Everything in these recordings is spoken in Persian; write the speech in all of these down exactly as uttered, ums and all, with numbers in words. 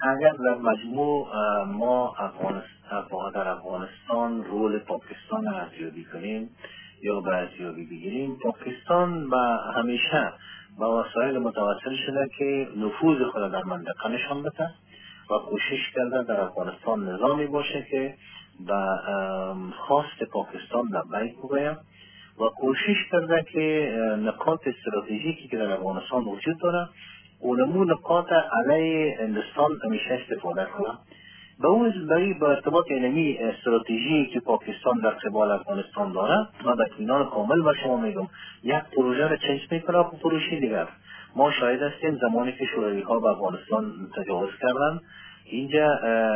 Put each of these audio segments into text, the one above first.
اگر در مجموع ما افغانستان در افغانستان رول پاکستان را ارزیابی کنیم یا به ارزیابی بگیریم، پاکستان با همیشه با وسایل متوسل شده که نفوذ خود در منطقه نشان بده و کوشش کرده در افغانستان نظامی باشه که به خواست پاکستان لبیک بگوید و کوشش کرده که نقاط استراتژیکی که در افغانستان وجود داره اونمو نقاط علیه هندوستان همیشه استفاده کنه. به اون به ارتباط علمی استراتژی که پاکستان در قبال افغانستان داره و به اطمینان کامل به شما میگم یک پروژه را چنج میکنه و پروژه دیگر. ما شاهد هستیم زمانی که شوروی ها به افغانستان تجاوز کردن، اینجا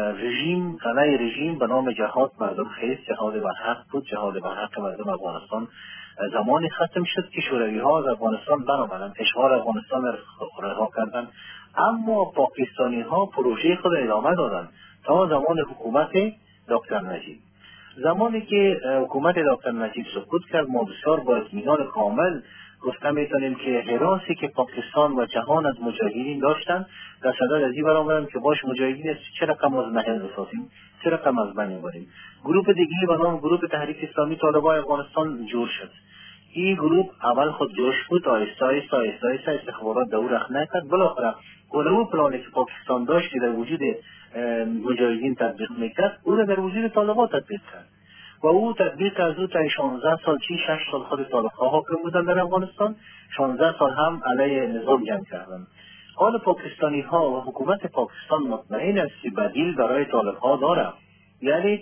رژیم علیه رژیم به نام جهاد مردم خیست، جهاد بر حق بود، جهاد بر حق مردم افغانستان زمانی ختم شد که شوروی ها از افغانستان برآمدند، اشغال افغانستان را رها کردند. اما پاکستانی ها پروژه خود ادامه دادند تا زمان حکومت دکتر نجیب. زمانی که حکومت دکتر نجیب سقوط کرد، ما بسیار با اطمینان کامل گفته میتونیم که حراسی که پاکستان و جهان از مجاهدین داشتن در صدد از این برآمدن که باش مجاهدین چه رقم از محل بسازیم، چه رقم از بین بریم. گروه دیگه به نام گروه تحریک اسلامی طالبان افغانستان جور شد. این گروه اول خود جوش بود، آیسته آیسته آیسته آیسته استخبارات دور رخ نکرد، بالاخره اونمو پلانی که پاکستان داشت که در وجود مجاهدین تطبیق میکرد او را در وجود طالبان تطبیق کرد و او تطبیق از او تا شانزده سال چی شش سال خود طالبان حاکم بودن در افغانستان، شانزده سال هم علیه نظام جنگ کردند. حال پاکستانی ها و حکومت پاکستان مطمئن است که بدیل برای طالبان داره، یعنی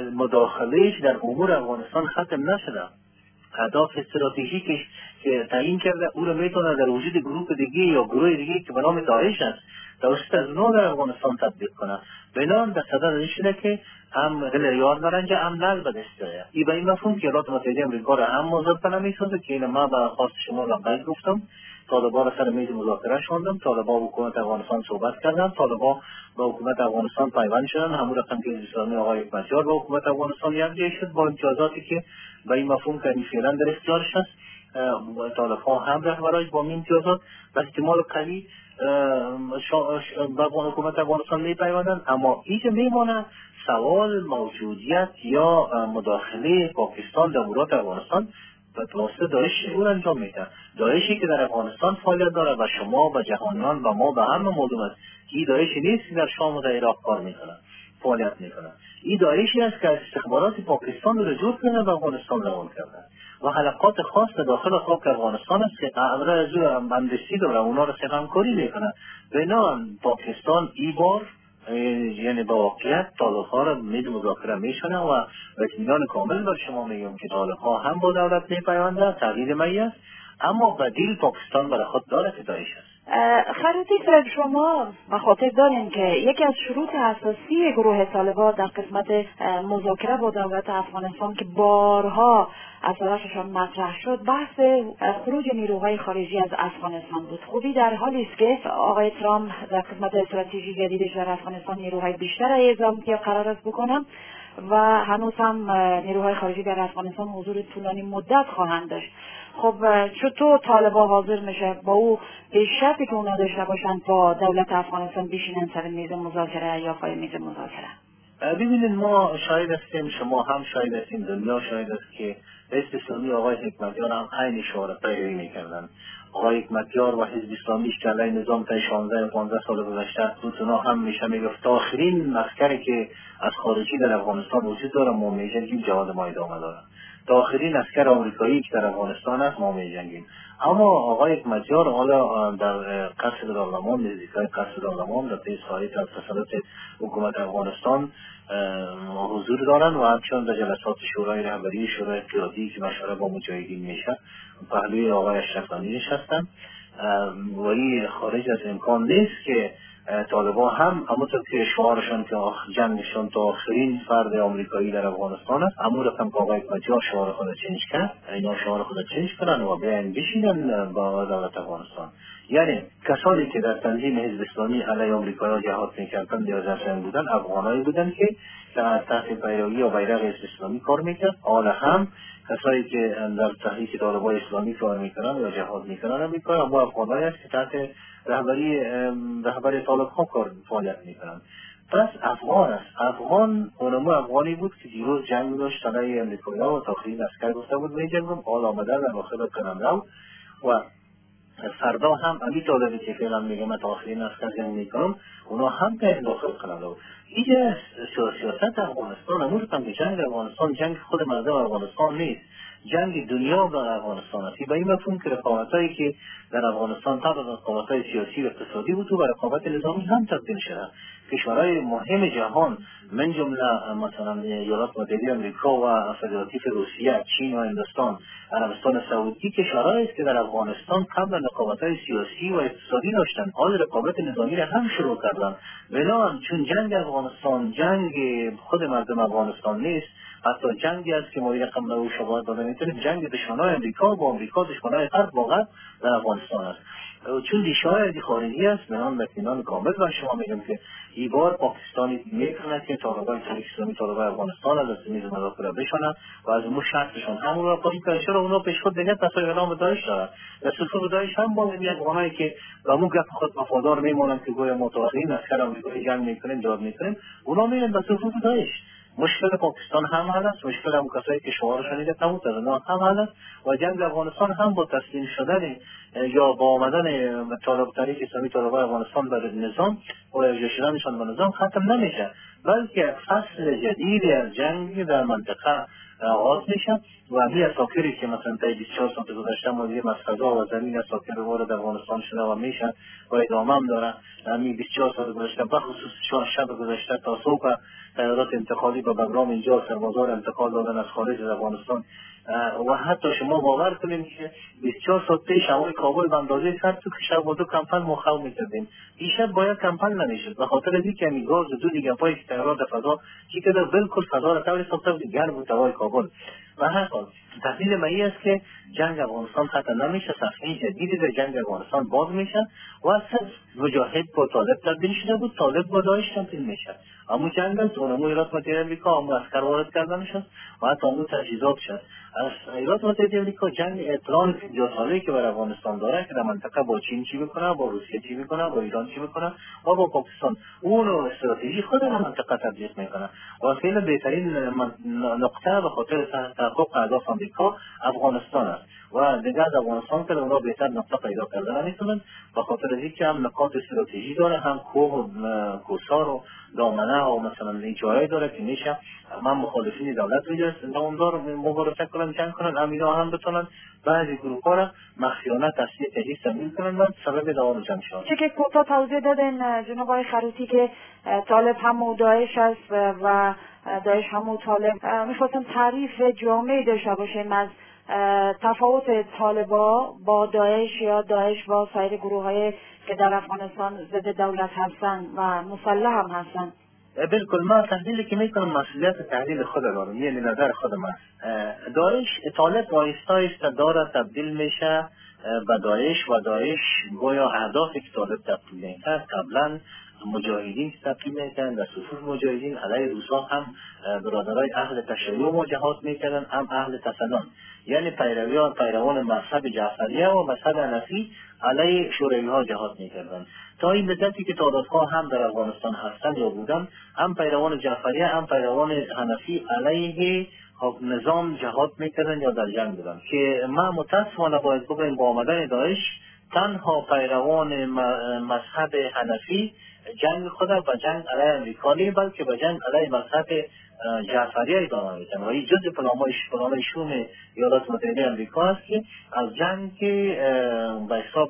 مداخلهش در امور افغانستان ختم نشده. اهداف استراتژیکش که تعیین کرده او را میتونه در وجود گروه دیگه یا گروه دیگه که به نام داعش است توسط از اونها در افغانستان تطبیق کنه. بنان در صدد این شده که هم دل یار برنجه هم نل به دست آید. این به این مفهوم که ایالات متحده امریکا را هم مذاکره میسازه که این ما به خواست شما لبیک گفتم، طالبان را سر میز مذاکره شوندم، طالبان حکومت افغانستان صحبت کردن، طالبان با حکومت افغانستان پیوند شدن، همون رقم که اسلامی آقای حکمتیار با حکومت افغانستان یکجای شد با امتیازاتی که به این مفهوم که فعلا در اختیارش است. طالبان هم رهبرای با این امتیازات به احتمال قوی با حکومت افغانستان میپیوندند. اما اینجا میمانه سوال موجودیت یا مداخله پاکستان در امورات افغانستان به توسط داعش چگونه انجام میده. داعشی که در افغانستان فعالیت داره و شما و جهانیان و ما به همه معلوم است این داعشی نیست که در شام و در عراق کار میکنه فعالیت میکنه. این داعشی است که از استخبارات پاکستان رو رجوع کنه به افغانستان روان کرده و حلقات خاص داخل خاک افغانستان است که امر از او مهندسی داره، اونا رو همکاری میکنه. بنابراین پاکستان این بار یعنی با واقعیت طالب‌ها را مید مذاکره میشونه و به اطمینان کامل بر شما میگم که طالب‌ها هم با دولت میپیونده، تغییر می است، اما بدیل پاکستان برای خود داره که داعش است. خروجی صاحب، شما به خاطر دارین که یکی از شروط اساسی گروه طالبان در قسمت مذاکره با دولت افغانستان که بارها از طرفشان مطرح شد بحث خروج نیروهای خارجی از افغانستان بود. خوبی در حالی است که آقای ترامپ در قسمت استراتژی جدیدش در افغانستان نیروهای بیشتر اعزام که قرار است بکنم و هنوز هم نیروهای خارجی در افغانستان حضور طولانی مدت خواهند داشت. خب چطور طالبان حاضر میشه با او به شرطی که اونا داشته باشن با دولت افغانستان بشینن سر میز مذاکره یا پای میز مذاکره؟ ببینید ما شاهد هستیم، شما هم شاهد هستیم، دنیا شاهد است که حزب اسلامی آقای حکمتیار هم عین اشاره پیروی میکردن. آقای حکمتیار و حزب اسلامیش که علیه نظام تا شانزده پانزده سال گذشته بود، اونا هم میشه میگفت آخرین مسکری که از خارجی در افغانستان وجود داره ما میجنگیم، جهاد ما ادامه داره. تا آخرین اسکر آمریکایی که در افغانستان است ما میجنگیم. اما آقای حکمتیار حالا در قصر دارالمان، نزدیکای قصر دارالمان در پی ساحه تسلط حکومت افغانستان حضور دارن و همچنان در جلسات شورای رهبری شورای قیادی که مشوره با مجاهدین میشه پهلوی آقای اشرف غنی نشستن و این خارج از امکان نیست که طالبان هم همونطور که شعارشان که جنگشان تا آخرین فرد آمریکایی در افغانستان است، همون رقم که آقای حکمتیار شعار خود چنج کرد، اینا شعار خود چنج کنن و بیان بشینن با دولت افغانستان. یعنی کسانی که در تنظیم حزب اسلامی علیه آمریکایی جهاد میکردن یا زرسن بودن، افغانایی بودن که تحت پیروی و بیرق حزب اسلامی کار میکرد. حالا هم کسایی که در تحریک طالبان اسلامی کار میکنن یا جهاد میکنن میکنن با افغانایی است که تحت رهبری رهبر طالبان کار فعالیت میکنن. پس افغان است. افغان اونمو افغانی بود که دیروز جنگ داشت علیه امریکایی‌ها و تاخیر عسکر گفته بود به جنگ حال آمده در داخل کننده و فردا هم امی طالبی که فعلا میگه من تاخیر عسکر جنگ میکنم اونا هم به داخل کننده. اینجا سیاست افغانستان امور که جنگ افغانستان جنگ خود مردم افغانستان نیست، جنگ دنیا با افغانستان است. به این مفهوم که رقابتایی که در افغانستان تا رقابتای سیاسی و اقتصادی بود و به رقابت نظامی هم تبدیل شده. کشورهای مهم جهان من جمله مثلا ایالات متحده آمریکا و فدراتیو روسیه، چین و هندوستان، عربستان سعودی کشورهایی است که در افغانستان قبل رقابت‌های سیاسی و اقتصادی داشتند، حال رقابت نظامی را هم شروع کردند. بنابراین چون جنگ افغانستان جنگ خود مردم افغانستان نیست، حتی جنگی است که ما رقم رو شباهت داده میتونیم جنگ دشمنان امریکا با امریکا دشمنان غرب واقعا در افغانستان است. چون ریشه‌های خارجی است من به اطمینان کامل بر شما میگم که این بار پاکستانی میتونه که طالبان تحریک اسلامی طالبان افغانستان از میز مذاکره بشونن و از اون شرطشون همون را پایین کنن. چرا اونا پیش خود دیگه تصویر اعلام داعش دارن و صفوف داعش هم با یک افغانایی که با اون گپ خود وفادار میمونن که گویا متأخرین عسکر آمریکایی جنگ میکنیم جواب میکنیم، اونا میرن به صفوف داعش. مشکل پاکستان هم هست، مشکل هم کسایی که شعار شنیده تموت از اونا هم هست و جنگ افغانستان هم با تسلیم شدن یا با آمدن طالب تحریک اسلامی طالبان افغانستان بر نظام و ارجاع شدنشان به نظام ختم نمیشه، بلکه فصل جدیدی از جنگ در منطقه آغاز میشه و همین اساکری که مثلا تا بیست و چهار سال گذشته ما دیگه از فضا و زمین اساکر وارد افغانستان شده و میشه و ادامه هم داره. همین بیست و چهار سال گذشته بخصوص چهار شب گذشته تا صبح تیارات انتقالی به بغرام اینجا سربازان انتقال دادن از خارج از افغانستان و حتی شما باور کنید که بیست و چهار سال پیش هوای کابل به اندازه سر تو که شب و دو کمپن مخاو میکردیم، دیشب باید کمپن نمیشد به خاطر از اینکه همین گاز و دو دیگه پای تیارات فضا که کده بالکل فضا را طوری ساخته بود گرم بود هوای کابل. و هر حال تحلیل مایی است که جنگ افغانستان ختم نمیشه، صفحه جدیدی در جنگ افغانستان باز میشه و اصلا مجاهد با طالب تبدیل شده بود، طالب با داعش تبدیل میشه. اما جنگ است اونمو ایالات متحده امریکا اما عسکر وارد کردن شد و حتی اونمو تجهیزات شد از ایالات متحده امریکا. جنگ اطلاع پنجاه ساله‌ای که بر افغانستان داره که در منطقه با چین چی میکنه، با روسیه چی میکنه، با ایران چی میکنه و با پاکستان اون استراتژی خود در منطقه تطبیق میکنه و خیلی بهترین نقطه به خاطر تحقق اهداف امریکا افغانستان است و دیگه از افغانستان که اونا بهتر نقطه پیدا کردن نمیتونن به خاطر اینکه هم نقاط استراتژی داره، هم کوه و کوسار و دامنه و مثلا این جایی داره که میشه من مخالفین دولت میجرس اون مبارزه کنن جنگ کنن امینا هم بتونن بعضی گروه ها را مخفیانه تصدیح تجهیز تمویل کنن و سبب دوام جنگ شد. چه که کوتاه توضیح دادن جناب آقای خروتی که طالب هم داعش است و داعش هم طالب، میخواستم تعریف جامعی داشته باشیم از تفاوت طالبا با داعش یا داعش با سایر گروه های که در افغانستان ضد دولت هستند و مسلح هم هستند. بالکل ما تحلیلی که میکنم مسئولیت تحلیل خود دارم، یعنی نظر خودم است. داعش طالب آیسته آیسته داره تبدیل میشه به داعش و داعش گویا اهدافی که طالب تبدیل میکرد قبلا مجاهدین تبدیل میکردن در صفوف مجاهدین علیه روسا هم برادرای اهل تشیع مجاهدات میکردن هم اهل تسنن، یعنی پیروان پیروان مذهب جعفریه و مذهب حنفی علیه شوروی ها جهاد میکردن. تا این مدتی که تعدادها هم در افغانستان هستند یا بودن هم پیروان جعفریه هم پیروان حنفی علیه نظام جهاد میکردن یا در جنگ بودن که ما متاسفانه باید بگویم با آمدن داعش تنها پیروان مذهب حنفی جنگ خود به جنگ علیه امریکا نیست بلکه به جنگ علیه مذهب جعفریه ادامه میدن و این جز پلان‌های شوم ایالات متحده امریکا است که از جنگ که به حساب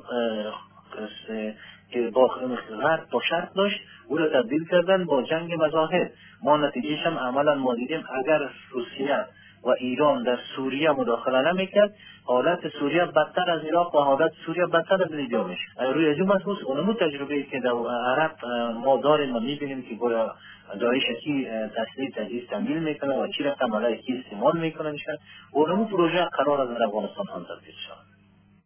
که با غرب با شرط داشت او را تبدیل کردن با جنگ مذاهب. ما نتیجهش هم عملا ما دیدیم اگر روسیه و ایران در سوریه مداخله نمیکرد حالت سوریه بدتر از عراق و حالت سوریه بدتر از لیبیا میشه. روی از اون مخصوص اونمو تجربه که در عرب ما داریم ما میبینیم که گویا داعش کی تسلیح تجهیز تمویل میکنه و چی رقم علیه کی استعمال میکنه میشه اونمو پروژه قرار از افغانستان هم تبدیل شد.